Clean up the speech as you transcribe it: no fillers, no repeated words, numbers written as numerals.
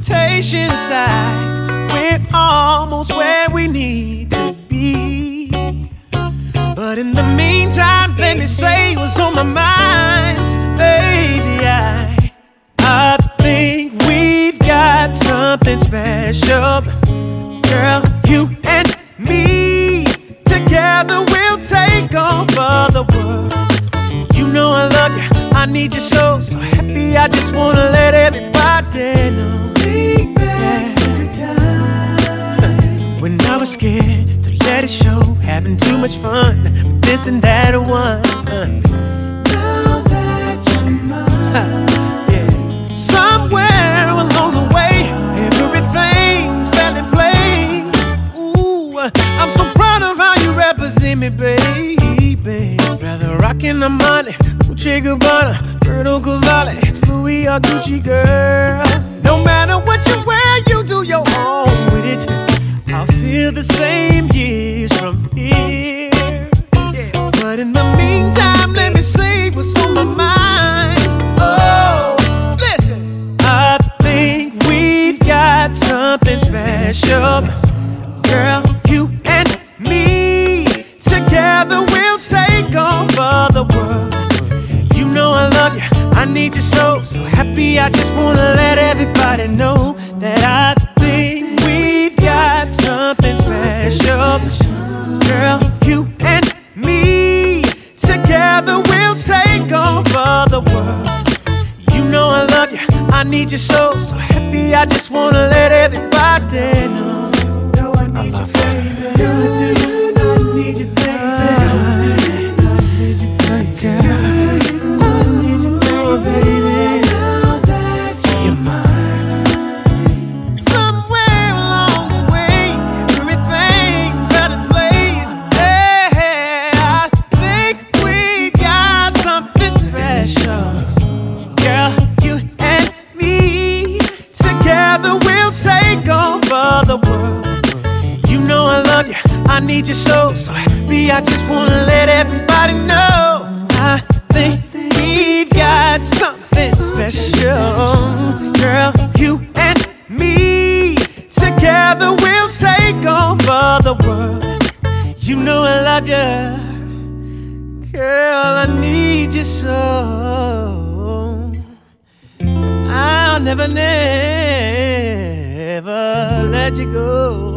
temptation aside, we're almost where we need to be. But in the meantime, let me say what's on my mind. Baby, I think we've got something special. Girl, you and me, together we'll take over the world. You know I love you, I need you so happy, I just wanna let everybody know. Think back to the time when I was scared to let it show, having too much fun with this and that one. Now that you're mine, yeah. Somewhere along the way, everything fell in place. Ooh, I'm so proud of how you represent me, baby. Rather rockin' the money, Dolce & Gabbana, Roberto Cavalli, Louis or Gucci, girl. No matter what you wear, you do your own with it. I'll feel the same years from here. Yeah. But in the meantime, let me say what's on my mind. Oh, listen. I think we've got something special. Girl, you and me, together we'll take over the world. You know I love you, I need you so happy, I just wanna let everybody know that I think we've got something special. Girl, you and me, together we'll take over the world. You know I love you, I need you so happy, I just wanna let everybody know. No, I need you, baby. I need you, baby. I need you so happy, I just wanna let everybody know. I think we've got something special. Girl, you and me, together we'll take over the world. You know I love you, girl, I need you so. I'll never let you go.